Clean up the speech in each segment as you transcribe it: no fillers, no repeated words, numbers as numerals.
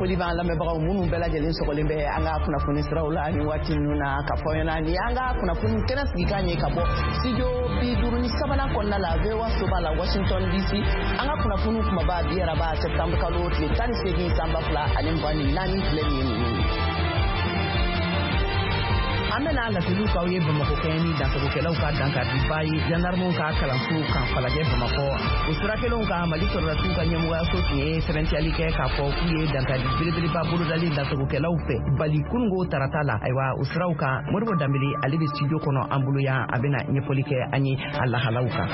foli b'an lamɛnbagaw minnu bɛɛ lajɛlen sɔgɔlen bɛ an ka kunnafoni siraw la ni waati ninnu na ka fɔ ɲɛna ni an ka kunnafoni kɛnɛ sigikan ye ka bɔ studio 53 kɔnɔna la VOA soba la Washington DC an ka kunnafoni kumaba bi araba septembre kalo tile 18 sanba 2024 filɛ nin ye. Amena la tulu ka ye Bamako kɛni dansagokɛlaw ka dankariba ye gendarmew ka kalanso kan falajɛ Bamako o sirakelenw ka Mali sɔrɔdasiw ka ɲɛmɔgɔyaso tun ye sɛbɛntiyali kɛ k'a fɔ k'u ye dankari belebeleba bolodali dansagokɛlaw fɛ bali kunungo tarata la ayiwa o siraw kan Modibo Dambele ale bɛ studio kɔnɔ an bolo yan a bɛna ɲɛfɔli kɛ an ye a lahalaw kan.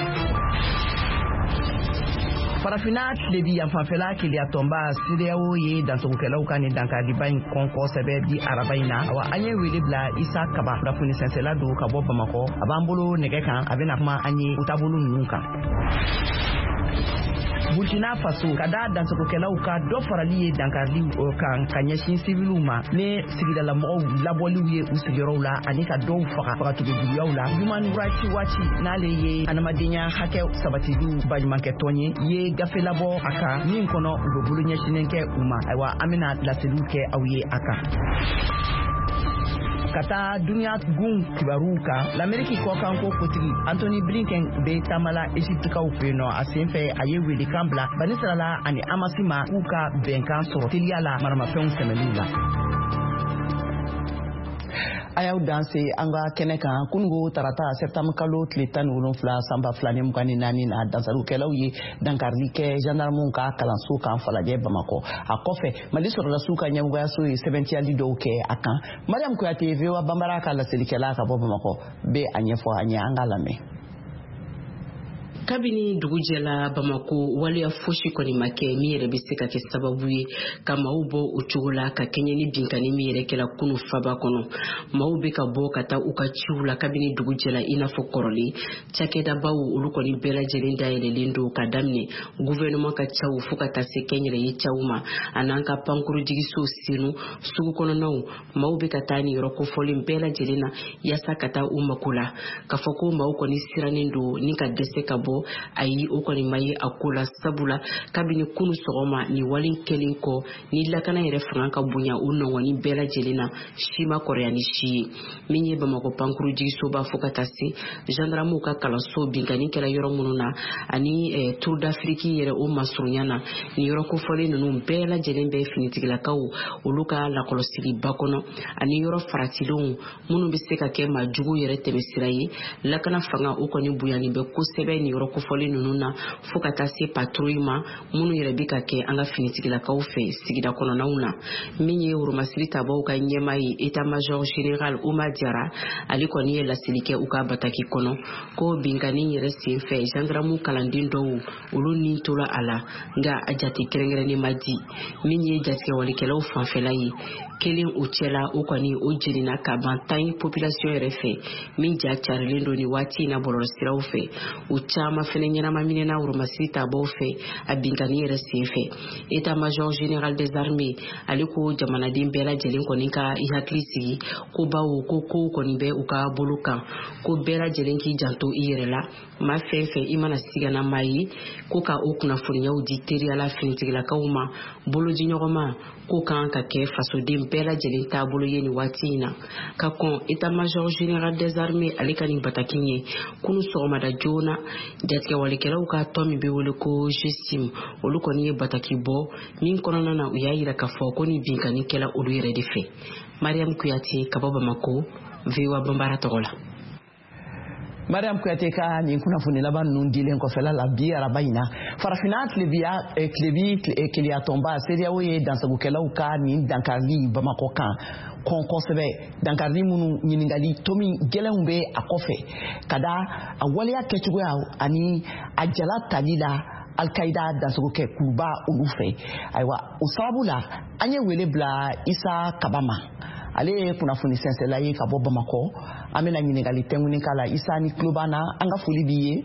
Farafina tilebi yanfanfɛla Keleya tɔnba CEDEAO ye dansagokɛlaw ka ni dankariba in kɔn kosɛbɛ bi araba in na awa an ye wele bila Isa Kaba kunnafoni sɛnsɛla don ka bɔ Bamako a b'an bolo nɛgɛ kan a bɛna kuma an ye u taabolo ninnu kan. Burkina Faso ka da dansagokɛlaw ka dɔ farali ye dankarili kan ka ɲɛsin sibiliw ma ne sigidala mɔgɔw labɔliw ye u sigiyɔrɔw la ani ka dɔw fagatogojuguyaw la Human Rights Watch n'ale ye adamadenya hakɛ sabatiliw baɲumankɛtɔn ye gafe labɔ a kan min kɔnɔ u bɛ bolo ɲɛsinen kɛ u ma ayiwa an bɛna laseliw kɛ aw ye a kan. Kata dunia gun kibaru kan l'Amérique kɔkan ko kotigi Anthony Blinken be tamala Egyptikaw fɛ no a senfɛ a ye wele kan bila Banisirala ani Amasima k'u ka bɛnkan sɔrɔ teliya la maramafɛnw sɛmɛliw la. Ayaw danse an ka kɛnɛ kan kunungo tarata septembre kalo tile 17 sanba 2024 na dansarukɛlaw ye dankarili kɛ gendarmew ka kalanso kan falajɛ Bamako a kɔfɛ Mali sɔrɔdasiw ka ɲɛmɔgɔyaso ye sɛbɛntiyali dɔw kɛ a kan. Mariam Kuyate VOA Bambara ka laselikɛla ka bɔ Bamako bɛ a ɲɛfɔ an ye an ka lamɛn. Kabini dugujɛla Bamako waliya fosi kɔni ma kɛ min yɛrɛ bɛ se ka kɛ sababu ye ka maaw bɔ o cogo la ka kɛɲɛ ni binkani min yɛrɛ kɛla kunu faba kɔnɔ maaw bɛ ka bɔ ka taa u ka ciw la kabini dugujɛla i n'a fɔ kɔrɔlen cakɛdabaw olu kɔni bɛɛ lajɛlen dayɛlɛlen don ka daminɛ gouvernement ka caw fo ka taa se kɛnyɛrɛye caw ma an'an ka pankurujigiso senu sugu kɔnɔnaw maaw bɛ ka taa ni yɔrɔ kofɔlen bɛɛ lajɛlen na yaasa ka taa u mako la ka fɔ ko maaw kɔni sirannen don ni ka dɛsɛ ka bɔ ayi o kɔni ma ye a ko la sabula kabini kunu sɔgɔma ni wali kelen kɔ ni lakana yɛrɛ fanga ka bonya o nɔgɔni bɛɛ lajɛlen na si ma kɔrɔya ni si ye min ye Bamako pankuru jigisoba fo ka taa se gendarmew ka kalanso binkani kɛla yɔrɔ minnu na ani Tour d'Afrique yɛrɛ o masurunya na ni yɔrɔ kofɔlen ninnu bɛɛ lajɛlen bɛ finitigilakaw olu ka lakɔlɔsili ba kɔnɔ ani yɔrɔ faratilenw minnu bɛ se ka kɛ maajugu yɛrɛ tɛmɛsira ye lakana fanga o kɔni bonyani bɛ kosɛbɛ ni yɔrɔ kofɔlen ninnu na fo ka taa se patrouille ma minnu yɛrɛ bɛ ka kɛ an ka finitigilakaw fɛ sigida kɔnɔnaw na min ye Woromasiri tabaw ka ɲɛmaa ye état major général Oumar Diarra ale kɔni ye laseli kɛ u ka bataki kɔnɔ ko binkani yɛrɛ senfɛ gendarmew kalanden dɔw olu ni tola a la nka a jate kɛrɛnkɛrɛnnen ma di min ye jatigɛwalikɛlaw fanfɛla ye kelen o cɛla o kɔni o jenina ka ban tan ye population yɛrɛ fɛ min ja carilen don ni waati in na bɔlɔlɔsiraw fɛ o caman fɛnɛ ɲɛnama minɛna Woromasiri tabaw fɛ a binkani yɛrɛ senfɛ état major général des armées ale ko jamanaden bɛɛ lajɛlen kɔni ka i hakili sigi ko bawo ko kow kɔni bɛ u ka bolo kan ko bɛɛ lajɛlen k'i janto i yɛrɛ la ma fɛn fɛn i mana sigana maa ye ko ka o kunnafoniyaw di teriyala finitigilakaw ma bolodi ɲɔgɔnma ko kan ka kɛ fasoden bɛɛ lajɛlen taabolo ye ni waati in na ka kɔn état major général des armées ale ka nin bataki ye kunu sɔgɔmada joona jatigɛwalikɛlaw ka tɔn min bɛ wele ko GESTIM olu kɔni ye bataki bɔ min kɔnɔna na u y'a yira k'a fɔ ko ni binkani kɛla olu yɛrɛ de fɛ. Mariam Kuyate ka bɔ Bamako VOA Bambara tɔgɔ la. Mariam Kuyate ka nin kunnafoni laban ninnu dilen kɔfɛla la bi araba in na farafina tilebi Keleya tɔnba CEDEAO ye dansagokɛlaw ka nin dankarili Bamako kan kɔn kosɛbɛ dankarili minnu ɲiningali tomi gɛlɛnw bɛ a kɔfɛ ka da a waleya kɛcogoya ani a jala tali la Al-Qaida dansagokɛ kuruba olu fɛ ayiwa o sababu la an ye wele bila Isa Kaba ma ale ye kunnafoni sɛnsɛla ye ka bɔ Bamako an bɛna ɲiningali tɛŋuni k'a la Isa ni tulo b'an na an ka foli b'i ye.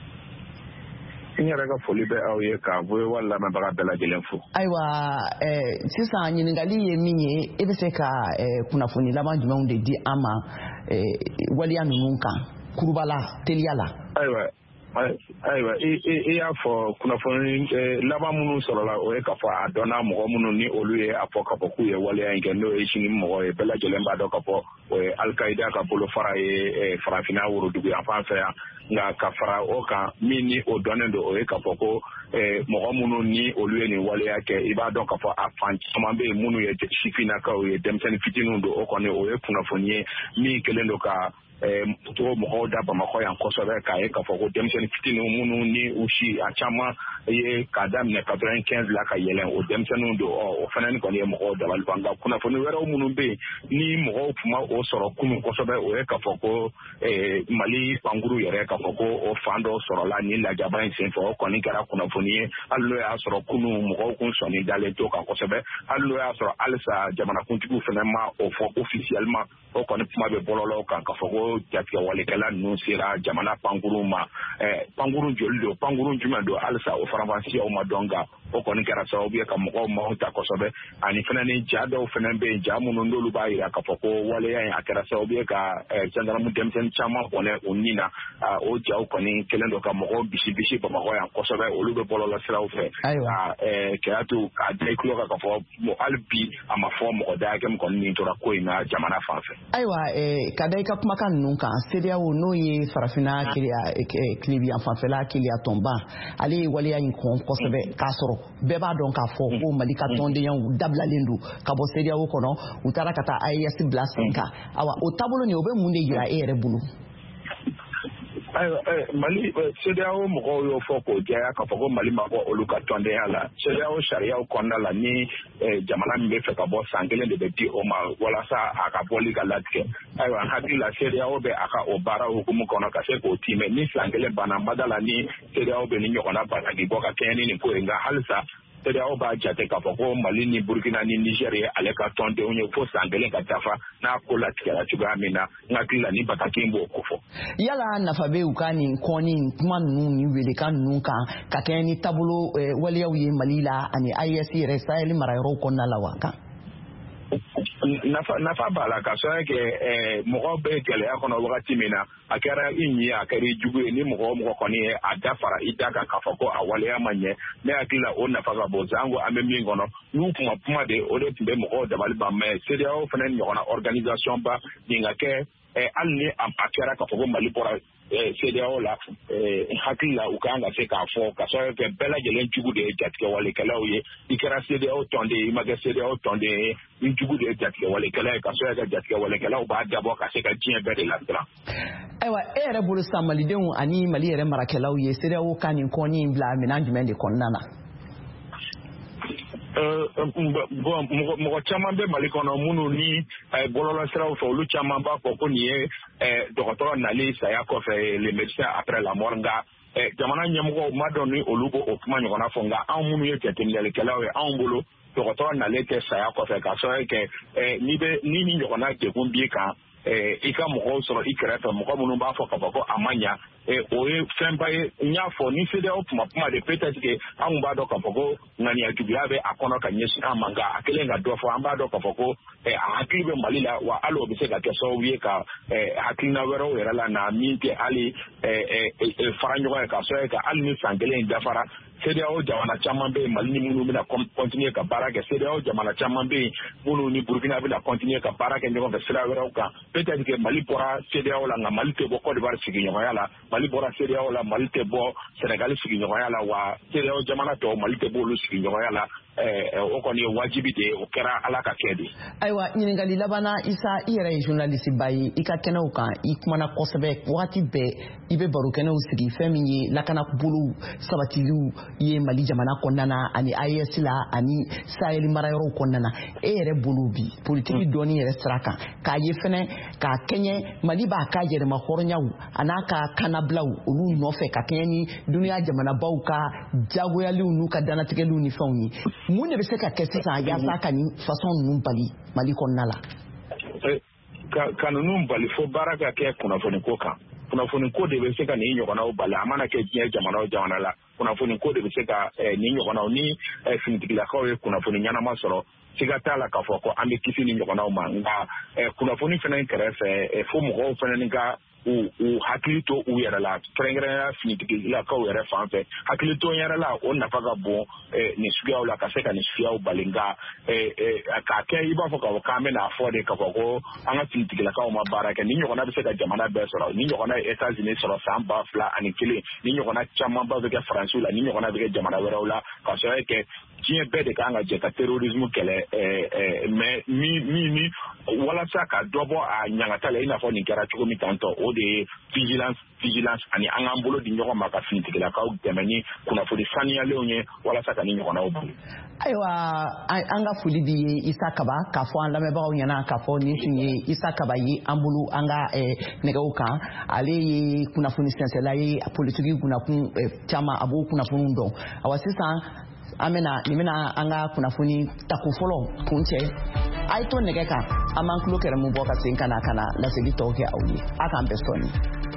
N yɛrɛ ka foli bɛ aw ye ka VOA lamɛnbaga bɛɛ lajɛlen fo. Ayiwa sisan ɲiningali ye min ye e bɛ se ka kunnafoni laban jumɛnw de di an ma waleya ninnu kan kurubala teliya la. Ayiwa ayiwa i y'a fɔ kunnafoni laban minnu sɔrɔla o ye k'a fɔ a dɔnna mɔgɔ minnu ni olu ye a fɔ k'a fɔ k'u ye waleya in kɛ n'o ye sini mɔgɔ ye bɛɛ lajɛlen b'a dɔn k'a fɔ o ye Al-Qaida ka bolofara ye farafinna worodugu yan fan fɛ yan nka ka fara o kan min ni o dɔnnen don o ye k'a fɔ ko mɔgɔ minnu ni olu ye nin waleya kɛ i b'a dɔn k'a fɔ a fan caman bɛ yen minnu ye sifinnakaw ye denmisɛnnin fitininw don o kɔni o ye kunnafoni ye min kɛlen don ka to mɔgɔw da Bamakɔ yan kosɛbɛ k'a ye k'a fɔ ko denmisɛnnin fitininw minnu ni u si a caman ye k'a daminɛ 95 la ka yɛlɛn o denmisɛnninw don o fana ni kɔni ye mɔgɔw dabali ban nka kunnafoni wɛrɛw minnu bɛ yen ni mɔgɔw tun ma o sɔrɔ kunun kosɛbɛ o ye k'a fɔ ko Mali pankuru yɛrɛ k'a fɔ ko o fan dɔ sɔrɔla ni lajaba in senfɛ o kɔni kɛra kunnafoni ye hali n'o y'a sɔrɔ kunun mɔgɔw kun sɔnni dalen to kan kosɛbɛ hali n'o y'a sɔrɔ halisa jamanakuntigiw fana ma o fɔ officiellement o kɔni kuma bɛ bɔlɔlɔw kan k'a fɔ ko jatigɛ walekɛla ninnu sera jamana pankuru ma pankuru joli don pankuru jumɛn don halisa o faranfasiyaw ma dɔn nka o kɔni kɛra sababu ye ka mɔgɔw maaw ta kosɛbɛ ani fana ni ja dɔw fana bɛ yen ja minnu n'olu b'a jira k'a fɔ ko waleya in a kɛra sababu ye ka gendarme denmisɛnnin caman kɔnɛ o nin na o jaw kɔni kɛlen don ka mɔgɔw bisi Bamakɔ yan kosɛbɛ olu bɛ bɔlɔlɔ siraw fɛ ka kɛra to k'a da i tulo kan k'a fɔ hali bi a ma fɔ mɔgɔ da hakɛ min kɔni nin tora ko in na jamana fan fɛ. Ayiwa ka da i ka kumakan ninnu kan CEDEAO n'o ye farafinna kilebiyan fanfɛla keleya tɔnban ale ye waleya in kɔn kosɛbɛ k'a sɔrɔ bɛɛ b'a dɔn k'a fɔ ko Mali ka tɔndenyaw dabilalen don ka bɔ CEDEAO kɔnɔ u taara ka taa AES bila sen kan awa o taabolo nin o bɛ mun de yira e yɛrɛ bolo? Mali CEDEAO mɔgɔw y'o fɔ k'o jɛya k'a fɔ ko Mali ma bɔ olu ka tɔndenya la CEDEAO sariyaw kɔnɔna la ni jamana min bɛ fɛ ka bɔ san kelen de bɛ di o ma walasa a ka bɔli ka latigɛ ayiwa n hakili la CEDEAO bɛ a ka o baara hukumu kɔnɔ ka se k'o timɛ ni san kelen banna ma da la ni CEDEAO bɛ ni ɲɔgɔnna bataki bɔ ka kɛɲɛ ni nin ko ye nka halisa CEDEAO b'a jate k'a fɔ ko Mali ni Burkina ni Niger ye ale ka tɔndenw ye fo san kelen ka dafa n'a ko latigɛra cogoya min na n hakili la ni bataki in b'o ko fɔ. Yala nafa bɛ u ka nin kɔni kuma ninnu ni welekan ninnu kan ka kɛɲɛ ni taabolo waleyaw ye Mali la ani AES yɛrɛ Sahel marayɔrɔw kɔnɔna la wa kan? nafa b'a la ka sɔrɔ kɛ mɔgɔ bɛ gɛlɛya kɔnɔ wagati min na a kɛra i ɲi a kɛra i jugu ye ni mɔgɔ mɔgɔ kɔni ye a da fara i da kan k'a fɔ ko a waleya ma ɲɛ ne hakili la o nafa ka bon zan ko an bɛ min kɔnɔ n'u kuma de o de tun bɛ mɔgɔw dabali ban mɛ CEDEAO fana ɲɔgɔnna organisation ba nin ka kɛ hali ni a kɛra k'a fɔ ko Mali bɔra CEDEAO la hakili la u kan ka se k'a fɔ ka sɔrɔ kɛ bɛɛ lajɛlen jugu de ye jatigɛ walekɛlaw ye i kɛra CEDEAO tɔnden ye i ma kɛ CEDEAO tɔnden ye i jugu de ye jatigɛ walekɛla ye ka sɔrɔ kɛ jatigɛ walekɛlaw b'a dabɔ ka se ka diɲɛ bɛɛ de lasiran. Ayiwa e yɛrɛ bolo sisan malidenw ani Mali yɛrɛ marakɛlaw ye CEDEAO ka nin kɔni in bila minɛn jumɛn de kɔnɔna na? mɔgɔ caman bɛ Mali kɔnɔ minnu ni bɔlɔlɔ siraw fɛ olu caman b'a fɔ ko nin ye dɔgɔtɔrɔ nali saya kɔfɛ les médecins après la mort nka jamana ɲɛmɔgɔw ma dɔn ni olu b'o kuma ɲɔgɔnna fɔ nka anw minnu ye jateminɛlikɛlaw ye anw bolo dɔgɔtɔrɔ nalen tɛ saya kɔfɛ ka sɔrɔ kɛ ni ni ɲɔgɔnna degun b'i kan i ka mɔgɔw sɔrɔ i kɛrɛfɛ mɔgɔ minnu b'a fɔ k'a fɔ ko a ma ɲa o ye fɛnba ye n y'a fɔ ni CEDEAO kuma de peut-être que anw b'a dɔn k'a fɔ ko ŋaniya juguya bɛ a kɔnɔ ka ɲɛsin an ma nka a kelen ka dɔ fɔ an b'a dɔn k'a fɔ ko a hakili bɛ Mali la wa hali o bɛ se ka kɛ sababu ye ka hakilina wɛrɛw yɛrɛ la na min tɛ hali fara ɲɔgɔn ye ka sɔrɔ ka hali ni san kelen dafara CEDEAO jamana caman bɛ yen Mali ni minnu bɛna continuer ka baara kɛ CEDEAO jamana caman bɛ yen minnu ni Burkina bɛna continuer ka baara kɛ ɲɔgɔn fɛ sira wɛrɛw kan peut-être que Mali bɔra CEDEAO la nka Mali tɛ bɔ Côte d'Ivoire sigiɲɔgɔnya la Mali bɔra CEDEAO la Mali tɛ bɔ Sénégal sigiɲɔgɔnya la wa CEDEAO jamana tɔw Mali tɛ bɔ olu sigiɲɔgɔnya la o kɔni ye wajibi de ye o kɛra Ala ka kɛ de. Ayiwa ɲininkali labanna Isa i yɛrɛ ye journaliste ba ye i ka kɛnɛw kan i kumana kosɛbɛ wagati bɛɛ i bɛ barokɛnɛw sigi fɛn min ye lakanabolow sabatiliw ye Mali jamana kɔnɔna na ani AES la ani Sahel marayɔrɔw kɔnɔna na e yɛrɛ bolo bi politiki dɔɔni yɛrɛ sira kan k'a ye fɛnɛ k'a kɛɲɛ Mali b'a ka yɛrɛma hɔrɔnyaw a n'a ka kanabilaw olu nɔfɛ ka kɛɲɛ ni duniya jamanabaw ka jagoyaliw n'u ka danatigɛliw ni fɛnw ye mun de bɛ se ka kɛ sisan yaasa ka nin façon ninnu bali Mali kɔnɔna la? Ka ninnu bali fo baara ka kɛ kunnafoni ko kan kunnafoni ko de bɛ se ka nin ɲɔgɔnnaw bali a mana kɛ diɲɛ jamana o jamana la kunnafoni ko de bɛ se ka nin ɲɔgɔnnaw ni finitigilakaw ye kunnafoni ɲɛnama sɔrɔ siga t'a la k'a fɔ ko an bɛ kisi ni ɲɔgɔnnaw ma nka kunnafoni fana kɛrɛfɛ fo mɔgɔw fana ni ka u hakili to u yɛrɛ la kɛrɛnkɛrɛnnenya finitigilakaw yɛrɛ fan fɛ hakili to yɛrɛ la o nafa ka bon nin suguyaw la ka se ka nin suguyaw bali nka k'a kɛ i b'a fɔ k'a fɔ k'an bɛna fɔ de k'a fɔ ko an ka finitigilakaw ma baara kɛ ni ɲɔgɔnna bɛ se ka jamana bɛɛ sɔrɔ ni ɲɔgɔnna ye États-Unis sɔrɔ san 2001 ni ɲɔgɔnna camanba bɛ kɛ Faransiw la ni ɲɔgɔnna bɛ kɛ jamana wɛrɛw la ka sɔrɔ kɛ diɲɛ bɛɛ de kan ka jɛ ka terrorisme kɛlɛ mais min walasa ka dɔ bɔ a ɲangata la i n'a fɔ nin kɛra cogo min tantɔ o de ye vigilance ani an k'an bolo di ɲɔgɔn ma ka finitigilakaw dɛmɛ ni kunnafoni saniyalenw ye walasa ka ni ɲɔgɔnnaw bali. Ayiwa an ka foli bi ye Isa Kaba k'a fɔ an lamɛnbagaw ɲɛna k'a fɔ nin tun ye Isa Kaba ye an bolo an ka nɛgɛw kan ale ye kunnafoni sɛnsɛnla ye politiki kunnafoni caman a b'o kunnafoniw dɔn awa sisan an bɛna an ka kunnafoni tako fɔlɔ kun cɛ a ye to nɛgɛ kan an b'an tulo kɛrɛ mun bɔ ka segin ka na laseli tɔw kɛ aw ye a k'an bɛɛ sɔnni.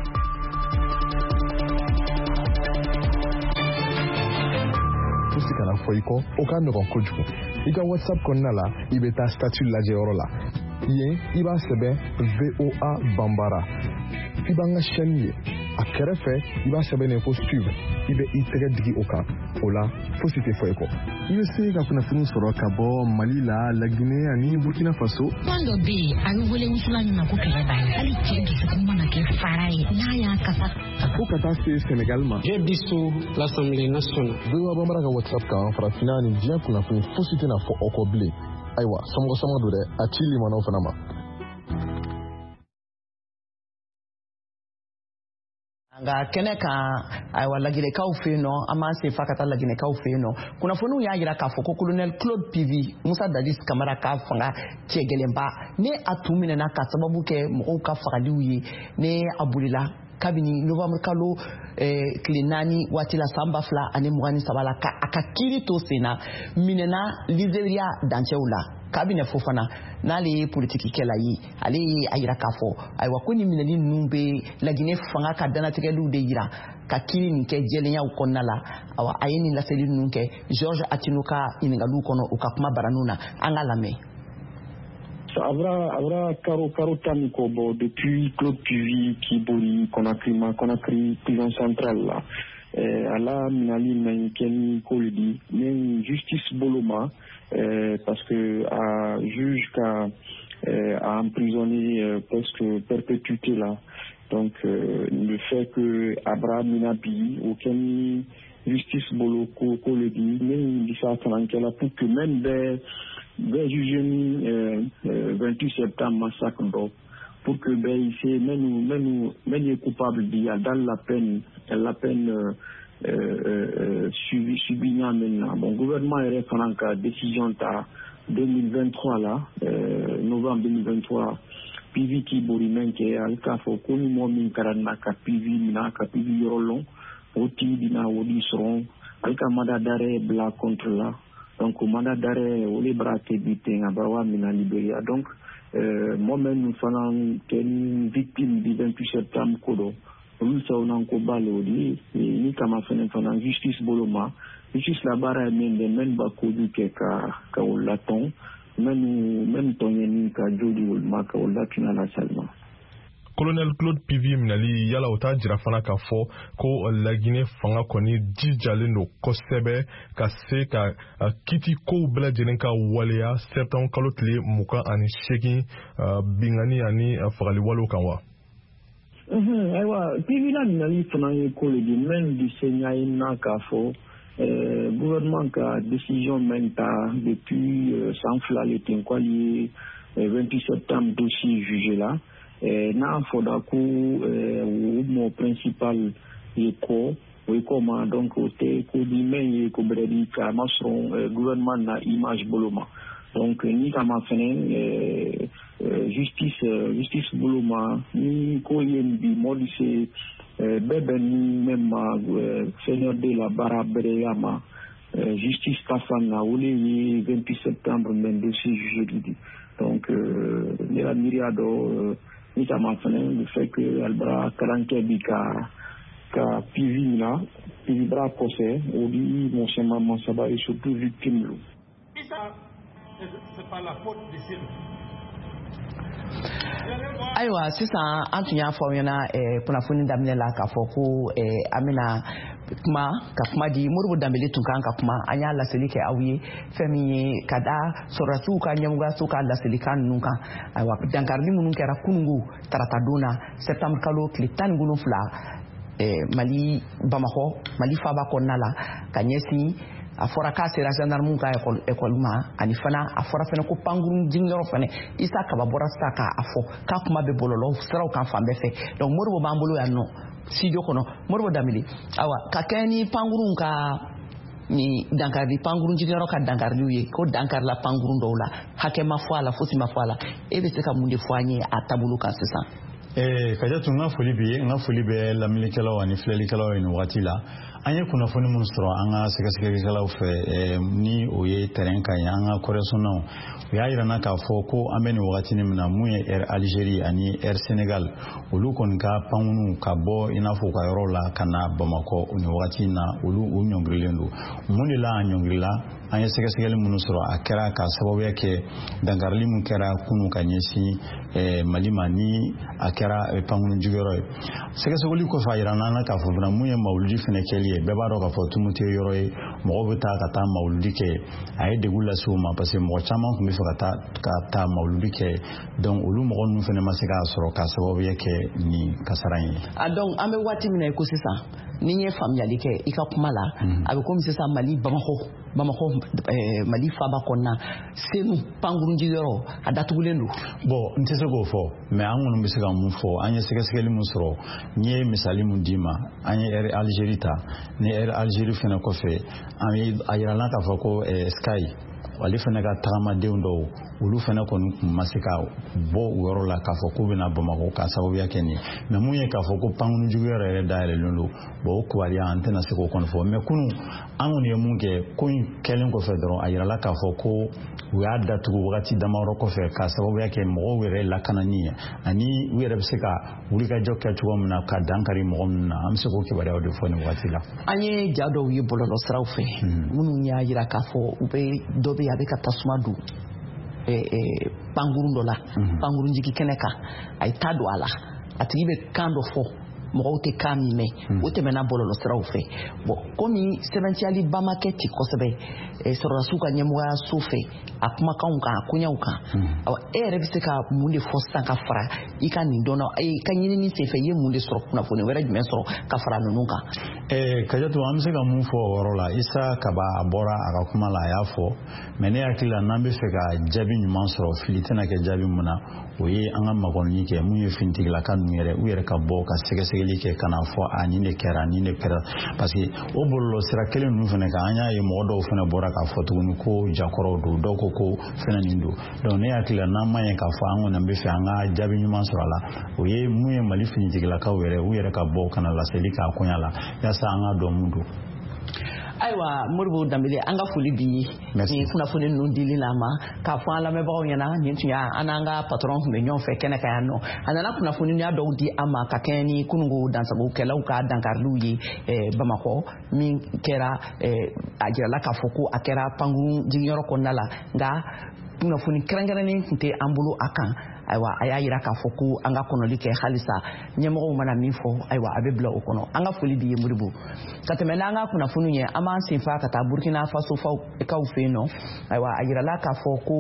Pusi kana fɔ i kɔ o ka nɔgɔn kojugu i ka WhatsApp kɔnɔna la i bɛ taa statut lajɛyɔrɔ la yen i b'a sɛbɛn VOA Bambara i b'an ka chaîne ye a kɛrɛfɛ i b'a sɛbɛn ko suivre i bɛ i tɛgɛ digi o kan o la fosi tɛ fɔ i kɔ i bɛ se ka kunnafoni sɔrɔ ka bɔ Mali la Laginɛ ani Burkina Faso. Tɔn dɔ bɛ yen a bɛ wele wusulan min ma ko kɛlɛ b'a ye hali cɛ dusukun mana kɛ fara ye n'a y'a kasa fo ka taa se Sénégal ma. J'ai dissous l'Assemblée nationale. VOA Bambara ka WhatsApp kan farafinna ni diɲɛ kunnafoni fosi tɛna fɔ o kɔ bilen ayiwa sɔmɔgɔ don dɛ a ci limanaw fana ma. Nga kɛnɛ kan ayiwa laginɛkaw fɛ yen nɔ an b'an sen fa ka taa laginɛkaw fɛ yen nɔ kunnafoniw y'a jira k'a fɔ ko colonel Claude PV Musa Dadis Kamara ka fanga cɛ gɛlɛnba ne a tun minɛna ka sababu kɛ mɔgɔw ka fagaliw ye ne a bolila kabini novembre kalo tile 4 waati la san 2023 la ka a ka kiiri to sen na minɛna Libéria dancɛw la kabinɛ Fofana n'ale ye politikikɛla ye ale ye a yira k'a fɔ ayiwa ko ni minɛli ninnu bɛ Laginɛ fanga ka danatigɛliw de yira ka kiiri nin kɛ jɛlenyaw kɔnɔna la awa a ye nin laseli ninnu kɛ Georges Atino ka ɲininkaliw kɔnɔ u ka kuma baraniw na an ka lamɛn. Abra Karo Tanikobo depuis Claude PV Kibori Conakry prison centrale là. Ala minali naikeni kolidi mais justice boloma parce que a juge a emprisonné presque perpétuité là. Donc le fait que Abraham Minabi aucun justice boloko kolidi mais il ça là pour que même des juges 28 septembre massacre pour que ici même coupable dans la peine subie maintenant. Bon gouvernement est référent à décision ta 2023 là novembre 2023 PV qui borimen ke alka fo ko ni mo min karana ka PV yorolon oti dina wodi soron alka manda dare bla contre là. Donc, mandat d'arrêt, on les bras tébités à Bawa, Mina Libéria. Donc, moi-même, nous faisons une victime du 28 septembre, Kodo. Nous sommes en Kobal, ni kama faisons justice Boloma. Justice là-bas, même Bakodu, ka Olaton, même Tonyani, ka Jodi, ka Olatuna, la Salma. Colonel Claude PV minali yala ota jira fana k'a fɔ ko Laginɛ fanga kɔni jijalen don kosɛbɛ ka se ka kiti kow bɛɛ lajɛlen ka waleya septembre kalo tile 28 bingani ani fagali walew kan wa. Ayiwa PV la minali fana ye ko le di même di seɲa na k'a fɔ gouvernement ka décision même ta depuis san 2 le ten ko ye 28 septembre dossier jugé là. N'a foda ko mo principal ko ma donc te ko di men ko bredi ka masron gouvernement na image boloma donc ni kama fenen justice boloma ni ko yen bi modise bebe ni même seigneur de la barabere ama justice kafana wole 28 septembre men dossier jugé donc il y a myriado ni kama fenen le fait que albra karanke bika ka PV là PV bra posé ou dit mon chemin mon sabbat et surtout victime lo ça c'est pas la faute de Cyril. Ayiwa sisan an tun y'a fɔ aw ɲɛna kunnafoni daminɛ la k'a fɔ ko an bɛna kuma di Modibo Danbele tun kan ka kuma an y'a laseli kɛ aw ye fɛn min ye ka da sɔrɔdasiw ka ɲɛmɔgɔyaso ka laselikan ninnu kan ayiwa dankarili minnu kɛra kunungo tarata don na septembre kalo tile 17 Mali Bamakɔ Mali faaba kɔnɔna la ka ɲɛsin a fɔra k'a sera gendarmew ka école ma ani fana a fɔra fana ko pankurun jiginyɔrɔ fana Isa Kaba bɔra sa k'a fɔ k'a kuma bɛ bɔlɔlɔ siraw kan fan bɛɛ fɛ donc Modibo b'an bolo yan nɔ studio kɔnɔ Modibo Danbele awa ka kɛ ni pankurun ka ni dankari pankurun jiginyɔrɔ ka dankariliw ye ko dankarila pankurun dɔw la hakɛ ma fɔ a la fosi ma fɔ a la e bɛ se ka mun de fɔ an ye a taabolo kan sisan Kajatu nga foli bɛ lamɛnnikɛlaw ani filɛlikɛlaw ye nin waati la an ye kunnafoni min sɔrɔ an ka sɛgɛsɛgɛlikɛlaw fɛ ni o ye terrain kan ye an ka kɔrɛsɔnnaw u y'a yirana k'a fɔ ko an bɛ nin wagati min na mun ye Air Algérie ani Air Sénégal olu kɔni ka pankunu ka bɔ i n'a fɔ u ka yɔrɔ la ka na Bamakɔ nin wagati in na olu u ɲɔngirilen don mun de la a ɲɔngirila an ye sɛgɛsɛgɛli minnu sɔrɔ a kɛra ka sababuya kɛ dankarili min kɛra kunu ka ɲɛsin Mali ma ni a kɛra pankunu juguyɔrɔ ye sɛgɛsɛgɛli kɔfɛ a yirana an na k'a fɔ fana mun ye mawuludi fana kɛli ye bɛɛ b'a dɔn k'a fɔ tumu tɛ yɔrɔ ye mɔgɔw bɛ taa ka taa mawuludi kɛ a ye degun lase u ma parce que mɔgɔ caman tun bɛ fɛ ka taa mawuludi kɛ donc olu mɔgɔ ninnu fana ma se k'a sɔrɔ ka sababuya kɛ nin kasara ye donc an bɛ waati min na ko sisan ni ye faamuyali kɛ i ka kuma la a bɛ komi sisan Mali Bamakɔ Mali faaba kɔnɔna senu pankurun jigiyɔrɔ a datugulen don bon n tɛ se k'o fɔ mais an kɔni bɛ se ka mun fɔ an ye sɛgɛsɛgɛli min sɔrɔ n ye misali min d'i ma an ye Air Algérie ta ni Air Algérie fana kɔfɛ an ye a yirala k'a fɔ ko Sky ale fana ka tagamadenw dɔw olu fana kɔni tun ma se ka bɔ o yɔrɔ la k'a fɔ k'u bɛna Bamakɔ ka sababuya kɛ nin mais mun ye k'a fɔ ko pankunu juguyɔrɔ yɛrɛ dayɛlɛlen don bon o kibaruya an tɛna se k'o kɔni fɔ mais kunu an kɔni ye mun kɛ ko in kɛlen kɔfɛ dɔrɔn a yirala k'a fɔ ko u y'a datugu wagati damayɔrɔ kɔfɛ ka sababuya kɛ mɔgɔw yɛrɛ lakanani ye ani u yɛrɛ bɛ se ka wulikajɔ kɛ cogo min na ka dankari mɔgɔ minnu na an bɛ se k'o kibaruyaw de fɔ nin wagati la an ye ja dɔw ye bɔlɔlɔ siraw fɛ minnu y'a yira k'a fɔ u bɛ dɔ bɛ a bɛ ka tasuma don pankurun dɔ la pankurun jigi kɛnɛ kan a ye ta don a la a tigi bɛ kan dɔ fɔ mɔgɔw tɛ kan min mɛn o tɛmɛna bɔlɔlɔ siraw fɛ bon komi sɛbɛntiyali ba ma kɛ ten kosɛbɛ sɔrɔdasiw ka ɲɛmɔgɔyaso fɛ a kumakanw kan a koɲɛw kan e yɛrɛ bɛ se ka mun de fɔ sisan ka fara i ka nin dɔnna ka ɲinini senfɛ i ye mun de sɔrɔ kunnafoni wɛrɛ jumɛn sɔrɔ ka fara ninnu kan Kajatu an bɛ se ka mun fɔ o yɔrɔ la Isa Kaba a bɔra a ka kuma la a y'a fɔ mais ne hakili la n'an bɛ fɛ ka jaabi ɲuman sɔrɔ fili tɛna kɛ jaabi mun na o ye an ka makɔnɔni kɛ mun ye finitigilaka ninnu yɛrɛ u yɛrɛ ka bɔ ka sɛgɛsɛgɛli kɛ ka na fɔ a nin de kɛra nin de kɛra parce que o bɔlɔlɔ sira kelen ninnu fana kan an y'a ye mɔgɔ dɔw fana bɔra k'a fɔ tuguni ko jakɔrɔw don dɔw ko fɛnɛ nin don donc ne hakili la n'an ma ye k'a fɔ an kɔni an bɛ fɛ an ka jaabi ɲuman sɔrɔ a la o ye mun ye Mali finitigilakaw yɛrɛ u yɛrɛ ka bɔ ka na laseli k'a koɲa la yaasa an ka dɔn mun don ayiwa Modibo Danbele an ka foli bi nin kunnafoni ninnu dili la ma k'a fɔ an lamɛnbagaw ɲɛna nin tun y'a an n'an ka patron tun bɛ ɲɔgɔn fɛ kɛnɛ kan yan nɔ a nana kunnafoniya dɔw di an ma ka kɛɲɛ ni kunungo dansagokɛlaw ka dankariliw ye Bamakɔ min kɛra a jirala k'a fɔ ko a kɛra pankurun jiginyɔrɔ kɔnɔna la nka kunnafoni kɛrɛnkɛrɛnnen tun tɛ an bolo a kan ayiwa a y'a yira k'a fɔ ko an ka kɔnɔli kɛ halisa ɲɛmɔgɔw mana min fɔ ayiwa a bɛ bila o kɔnɔ an ka foli b'i ye Modibo ka tɛmɛ n'an ka kunnafoni ye an b'an senfa ka taa Burkina Faso kaw fɛ yen nɔ ayiwa a yirala k'a fɔ ko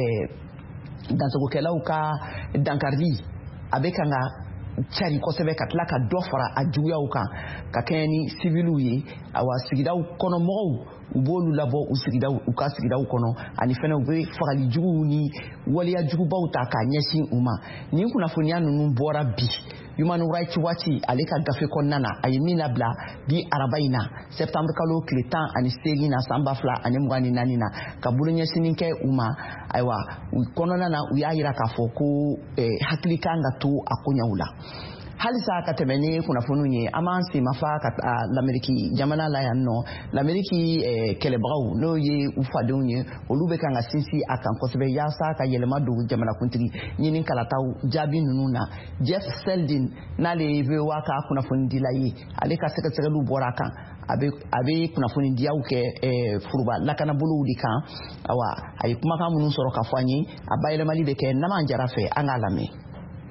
dansagokɛlaw ka dankarili a bɛ kan ka cari kosɛbɛ ka tila ka dɔ fara a juguyaw kan ka kɛɲɛ ni sibiliw ye awa sigidaw kɔnɔmɔgɔw u b'olu labɔ u ka sigidaw kɔnɔ ani fɛnɛ u bɛ fagali juguw ni waliya jugubaw ta k'a ɲɛsin u ma nin kunnafoniya ninnu bɔra bi Human Rights Watch ale ka gafe kɔnɔna na a ye min labila bi araba in na septembre kalo tile 18 na san 2024 na ka bolo ɲɛsinin kɛ u ma ayiwa kɔnɔna na u y'a yira k'a fɔ ko hakili kan ka to a koɲɛw la halisa ka tɛmɛ ni kunnafoniw ye an b'an senmafa ka l'Amérique jamana la yan nɔ l'Amérique kɛlɛbagaw n'o ye u fadenw ye olu bɛ kan ka sinsin a kan kosɛbɛ yaasa ka yɛlɛma don jamanakuntigi ɲini kalataw jaabi ninnu na Jeff Seldin n'ale ye VOA ka kunnafonidila ye ale ka sɛgɛsɛgɛliw bɔra a kan a bɛ kunnafonidiyaw kɛ furuba lakanabolow de kan awa a ye kumakan minnu sɔrɔ ka fɔ an ye a bayɛlɛmali bɛ kɛ Naman Jara fɛ an k'a lamɛn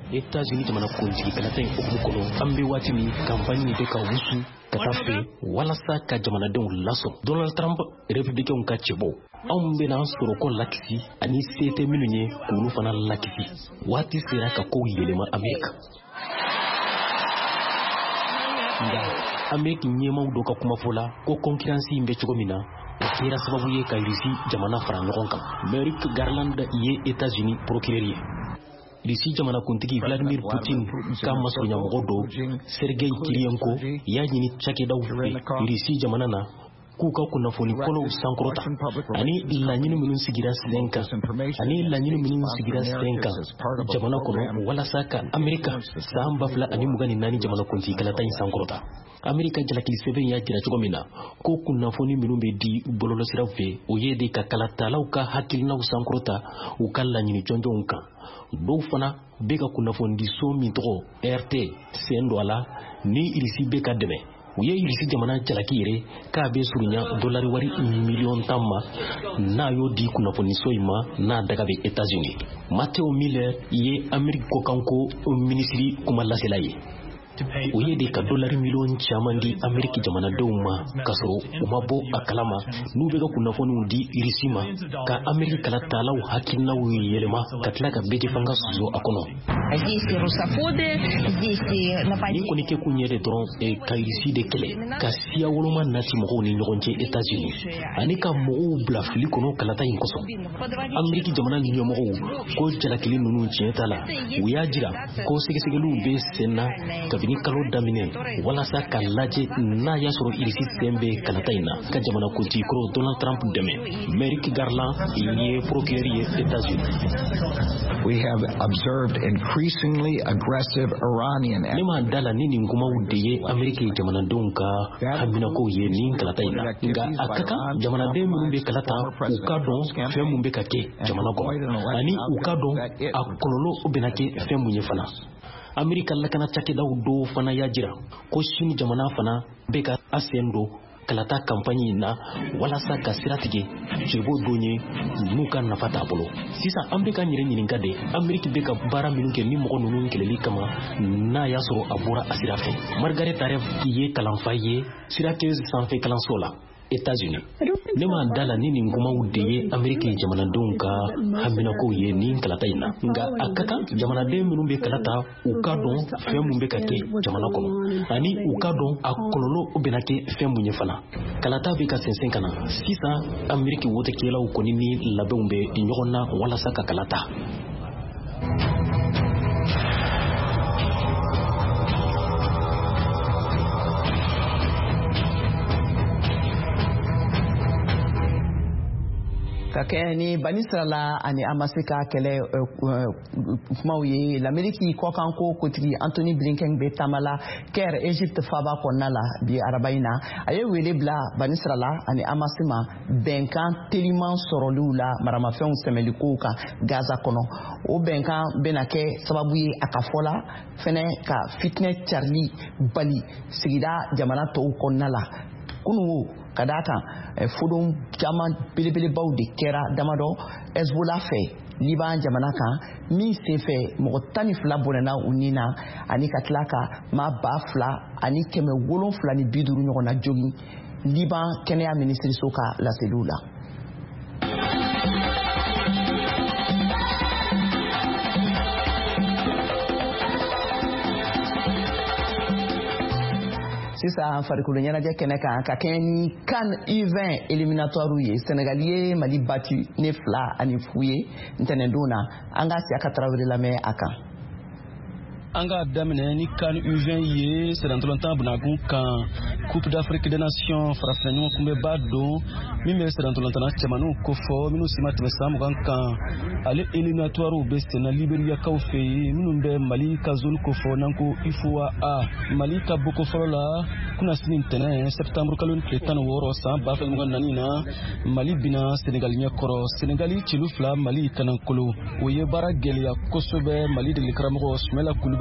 États-Unis jamana kuntigi kana tan okumu kono ambe wati mi campagne de ka wusu kata fe walasa ka jamanadenw laso Donald Trump républicain ka cebo ambe na soro ko lakisi ani sete minunye kulu fana lakisi wati sera ka ko yelema Amerika nda Amerika nyema udoka kuma fola ko concurrence imbe chogomina kera sababu ye ka irisi jamana fara nokon kan Merrick Garland ye États-Unis procureur Risi jamana kuntigi Vladimir Putin kama sonya mogodo Sergei Kirienko ya nyini chake daufe risi jamana na kuka kuna foni kono sankrota ani la nyini minun sigira senka ani la nyini minun sigira senka jamana kono wala saka Amerika samba fla ani mugani nani jamana kunti kala tan sankrota Amerika jala kili seven ya jira chogomina ko kuna foni minun be di bololo sirafe oyede ka kala talauka hakilina usankrota ukalla nyini jonjo unka do fana beka kuna fondi so mi to RT sendo ala ni irisi beka deme uye irisi jamana jalakire ka be surunya dolari wari million tamma na yo di kuna fondi so ima na daga be États-Unis Matthew Miller ye Ameriko kanko ministry kuma laselaye uye de ka dolari million chamandi Ameriki jamana dewma kasoro umabo akalama nubega kuna fonu di irisima ka Amerika kala talau hakina yelema katlaka beje fanga suzo akono здесь русофоды здесь ni konike kunyere dron e kairisi de kele kasia woloma nati mo ni ngonje États-Unis anika mo bla fili kono kala ta inkoso Ameriki jamana ni mo ko jala kili nunu chetala uyajira ko sigesegelu be sena ni kalo damine wala sa kalaje na yasoro irisi sembe kalataina ka jamana kunti kro Donald Trump deme Merrick Garland ye procureur ye États-Unis. We have observed increasingly aggressive Iranian lema dala nini nguma udeye Amerika jamana donka hamina ko ye ni kalataina nga akaka jamana de mumbe kalata ukadon femumbe kake jamana ko ani ukadon akololo obenake femunye fana Amerika lakana chake do fana yajira ko shini jamana fana beka asendo kalata kampanye na wala sa kasiratige jebo donye nuka nafata bolo sisa ambeka nyire nyingade Amerika beka bara minunke ni mo nunu keleli kama na yasoro abura asirafe Margaret Aref ye kalamfaye sirakeuse sanfe kalansola États-Unis nema dala nini nguma udeye Amerika jamana donka hamina ko ye ni kalataina nga akaka jamana de minumbe kalata ukadon femumbe kake jamana kono ani ukadon akololo obenake femunye fana kalata be ka sensen kana sisa Amerika wote kela ukoni ni labembe nyogona wala saka kalata kakeni banisrala ani amasika kele kumawe l'Amérique ko kanko kotri Anthony Blinken be tamala ker Egypte faba konala bi arabaina aye wele bla banisrala ani amasima benkan teliman sorolula marama fen semeliko ka Gaza kono o benkan benake sababu ye akafola fene ka fitne Charlie bali sigida jamana to konala kunu kadaka fudum jaman bilibili baw de kera damado Hezbollah fe Liban jamana kan mi sefe mo tani fla bonana unina ani katlaka ma bafla ani keme wolon fla ni biduru nyona jogi Liban kenya ministre soka la cellula sisa farikulu ɲɛnajɛ kɛnɛ kan ka kɛɲɛ ni CAN U20 éliminatoire ye Sénégalais Mali battu ne 2-0 ye ntɛnɛndon na an ka Siaka Traoré lamɛn a kan. An ka daminɛ ni CAN U20 ye sɛdɛntɔlɔntan bunakun kan Coupe d'Afrique des Nations farafina ɲɔgɔn kunbɛba don min bɛ sɛdɛntɔlɔntana cɛmaninw kofɔ minnu si ma tɛmɛ san 20 kan ale éliminatoire bɛ senna Libériyakaw fɛ yen minnu bɛ Mali ka zone kofɔ n'an ko IFOA A Mali ka boko fɔlɔ la kunasini ntɛnɛn septembre kalo tile 16 san 2024 na Mali bina Sénégal ɲɛkɔrɔ Sénégali celu 2 Mali tanankolo o ye baara gɛlɛya kosɛbɛ Mali degeli karamɔgɔ Sumala Kulubali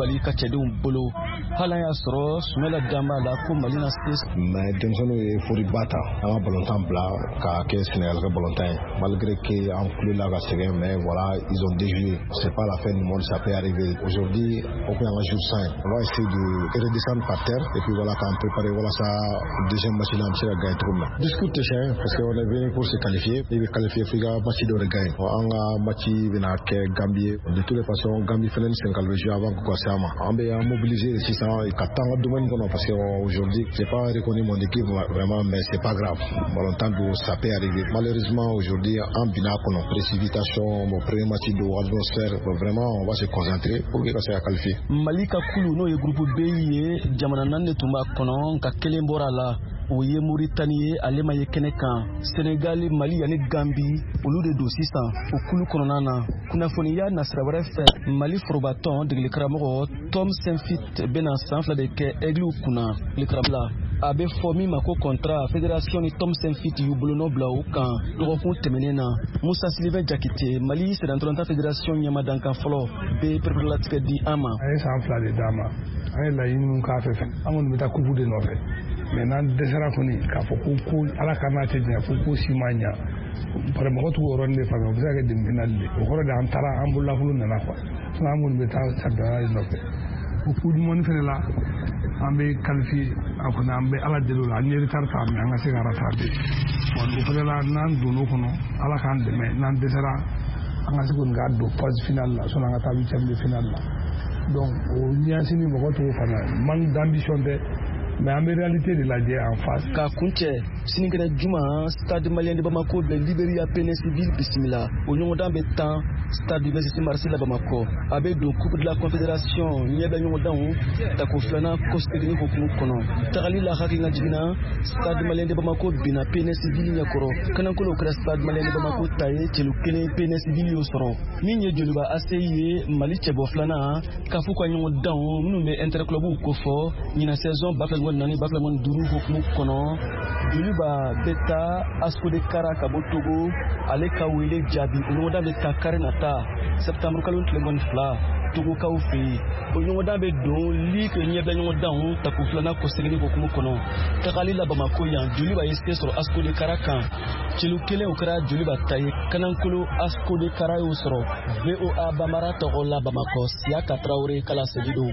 Mali ka cɛdenw bolo hala y'a sɔrɔ Sumala Damba la ko Mali na se mais denmisɛnninw ye foriba ta an ka ballontan bila ka kɛ Sénégal ka ballontan ye malgré que en plus là ka sɛgɛn mais voilà ils ont déjoué c'est pas la fin du monde ça peut arriver aujourd'hui au coup un jour sain on va essayer de redescendre par terre et puis voilà quand on préparer voilà ça deuxième match là on sera gagner tout là discute chien parce que on est venu pour se qualifier et puis qualifier figa match de gagner on a match bina ke Gambie de toutes les façons Gambie fait 50 jouer avant que quoi ça on va mobiliser les 600 et 400 domaine parce que aujourd'hui j'ai pas reconnu mon équipe vraiment mais c'est pas grave longtemps ça peut arriver malheureusement aujourd'hui en bina kono précipitation mon premier match de adversaire vraiment on va se concentrer pour que ça soit qualifié Malika Kulu no ye groupe B ye jamana nan tumba kono ka kelen bora la o ye Mauritanie ale ma ye kɛnɛ kan Sénégal Mali ani Gambie olu de do sisan o kulu kɔnɔna na kunnafoniya nasira wɛrɛ fɛ Mali forobatɔn degeli karamɔgɔ Tom Saint-Fit bena san fila de kɛ Aigle kunna likaramla a bɛ fɔ min ma ko contrat fédération ni Tom Saint-Fit y'u bolonɔ bila u kan dɔgɔkun tɛmɛnen na Musa Sylvain Jakite Mali Sédentolanta fédération ɲɛmadankan fɔlɔ bɛ perepérelatigɛ di an ma a ye san fila de d'a ma an ye laɲini min k'a fɛ an kɔni bɛ taa kubu de nɔfɛ mais n'an dɛsɛra kɔni k'a fɔ ko ala ka n'a tɛ diɲɛ ko si ma ɲa par mɔgɔ t'u yɔrɔnin de faamuya o bɛ se ka kɛ demi-finale de o kɔrɔ de an taara an bololafolo nana quoi sinon an kɔni bɛ taa championnat de nɔfɛ o coupe du monde fɛnɛ la an bɛ qualifié a kɔni an bɛ ala deli o la an ye retard ta mais an ka se ka rattraper bon o fɛnɛ la n'an donn'o kɔnɔ ala k'an dɛmɛ n'an dɛsɛra an ka se kɔni k'a don phase finale la sɔnni an ka taa huitième de finale la donc o ɲɛsi ni mɔgɔ t'o fana manque d'ambition tɛ mais en réalité de lajɛ en face ka kuncɛ sinikɛnɛ juma stade malien de Bamako bɛ Libéria Péninsule bisimila o ɲɔgɔndan bɛ tan stade Université Marseille la Bamako a bɛ don coupe de la confédération ɲɛ bɛ ɲɔgɔndanw tako filanan kɔsegini hokumu kɔnɔ tagali la hakilina jiginna stade malien de Bamako bina Péninsule ɲɛkɔrɔ kanankolo kɛra stade malien de Bamako ta ye cɛlu kelen Péninsule y'o sɔrɔ min ye joliba ACI ye Mali cɛbɔ filanan ka fɔ ka ɲɔgɔndanw minnu bɛ interclubw kofɔ ɲina saison bafɛ nani baflamon duru hokumu kɔnɔ joliba bɛ taa Asco de Kara ka bɔ Togo ale ka wele jaabi o ɲɔgɔndan bɛ taa kari nata septembre kalo tile 12 Togo kaw fɛ yen o ɲɔgɔndan bɛ don ligue ɲɛbila ɲɔgɔndanw tako filanan kɔsegini hokumu kɔnɔ tagali la Bamako yan joliba ye se sɔrɔ Asco de Kara kan celu kelen o kɛra joliba ta ye kanankolo Asco de Kara y'o sɔrɔ VOA Bambara tɔgɔ la Bamako Siaka Traoré kala selido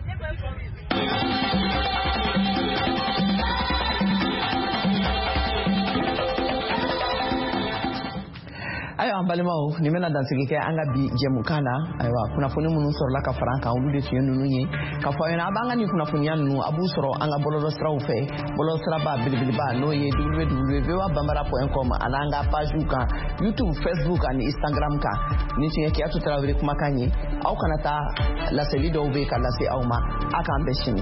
ayiwa an balimaw nin bɛna dansigi kɛ an ka bi jɛmukan na ayiwa kunnafoni minnu sɔrɔla ka fara an kan olu de tun ye ninnu ye ka fɔ aw ɲɛna a b'an ka nin kunnafoniya ninnu a b'u sɔrɔ an ka bɔlɔlɔsiraw fɛ bɔlɔlɔsiraba belebeleba n'o ye www.voabambara.com ani an ka pagew kan YouTube, Facebook ani Instagram kan nin tun ye Kiyatu Tarawele kumakan ye aw kana taa laseli dɔw bɛ ka lase aw ma a k'an bɛɛ sini.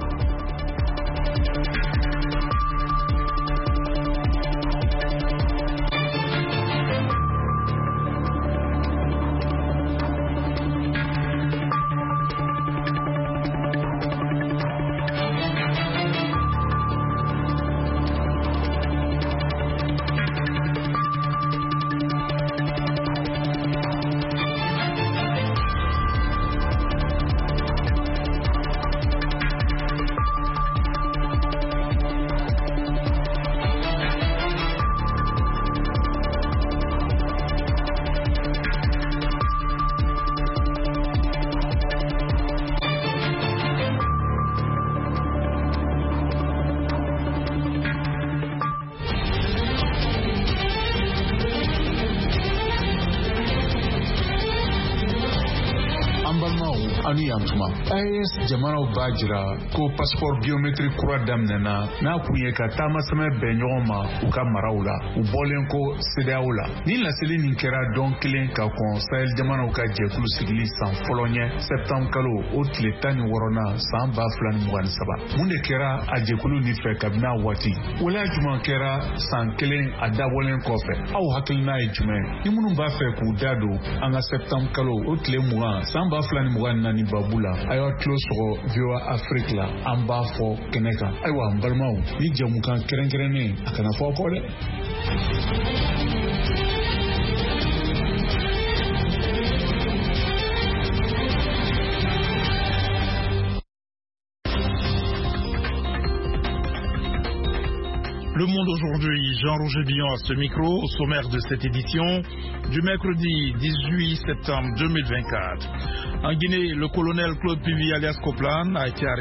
ani yantuma AES jamanaw b'a jira ko passeport biométrique kura daminɛna n'a kun ye ka taama sɛmɛ bɛn ɲɔgɔn ma u ka maraw la u bɔlen ko CEDEAO la ni laseli nin kɛra dɔn kelen ka kɔn Sahel jamanaw ka jɛkulu sigili san fɔlɔ ɲɛ septembre kalo o tile 16na san 2023 mun de kɛra a jɛkulu nin fɛ kabina waati wala juman kɛra san kelen a dabɔlen kɔfɛ aw hakilina ye jumɛn ni minnu b'a fɛ k'u da don an ka septembre kalo o tile 20 san 2024 babu la a y'a tulo sɔgɔ VOA Afrique la an b'a fɔ kɛnɛ kan ayiwa n balimaw ni jɛmukan kɛrɛnkɛrɛnnen a kana fɔ kɔ dɛ. Le Monde aujourd'hui, Jean-Roger Billon à ce micro, au sommaire de cette édition du mercredi 18 septembre 2024. En Guinée, le colonel Claude Pivi alias Coplan a été arrêté